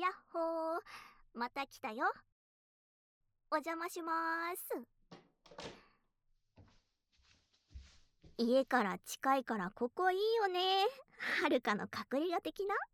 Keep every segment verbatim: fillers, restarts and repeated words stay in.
やっほー、また来たよ。お邪魔しまーす。家から近いからここいいよね。はるかの隠れ家的な。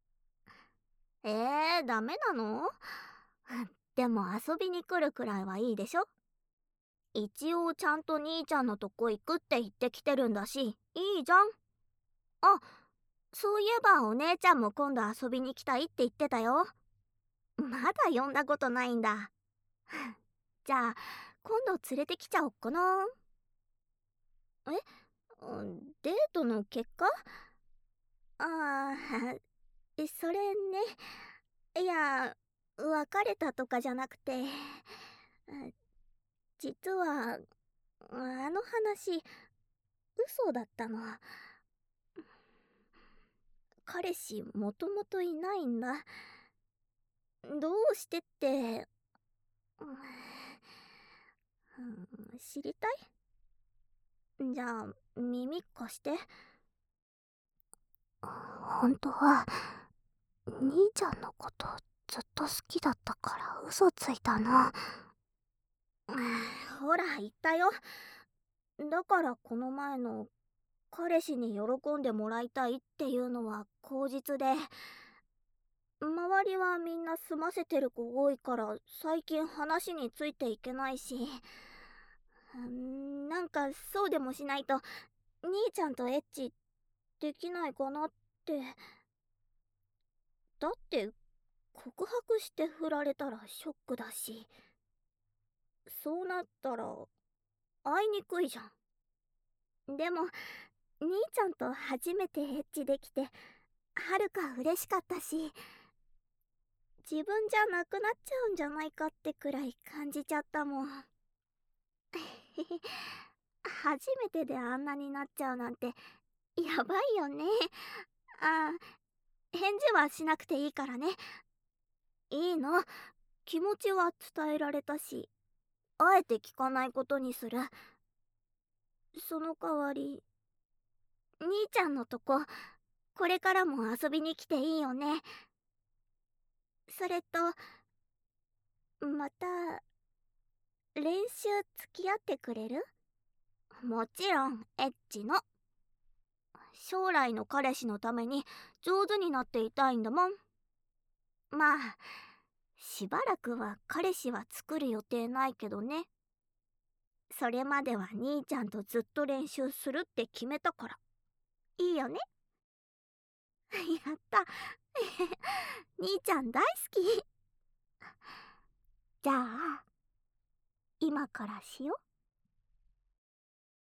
えー、ダメなの？でも遊びに来るくらいはいいでしょ。一応ちゃんと兄ちゃんのとこ行くって言ってきてるんだし、いいじゃん。あ、そういえばお姉ちゃんも今度遊びに来たいって言ってたよ。まだ呼んだことないんだ。じゃあ今度連れてきちゃおっかな。え、うんデートの結果？ああ、えそれね。いや、別れたとかじゃなくて、実は、あの話、嘘だったの。彼氏もともといないんだ。どうしてって、うん、知りたい？じゃあ、耳貸して。本当は、兄ちゃんのことずっと好きだったから嘘ついたの。ほら言ったよ。だからこの前の彼氏に喜んでもらいたいっていうのは口実で、周りはみんな済ませてる子多いから最近話についていけないし、んなんかそうでもしないと兄ちゃんとエッチできないかなって。だって告白して振られたらショックだし、そうなったら会いにくいじゃん。でも兄ちゃんと初めてエッチできてはるか嬉しかったし、自分じゃなくなっちゃうんじゃないかってくらい感じちゃったもん。初めてであんなになっちゃうなんてやばいよね。あ、返事はしなくていいからね。いいの、気持ちは伝えられたし、あえて聞かないことにする。その代わり兄ちゃんのとここれからも遊びに来ていいよね。それとまた練習付き合ってくれる？もちろんエッチの。将来の彼氏のために上手になっていたいんだもん。まあしばらくは彼氏は作る予定ないけどね。それまでは兄ちゃんとずっと練習するって決めたから。いいよね？やった兄ちゃん大好き。じゃあ今からしよう。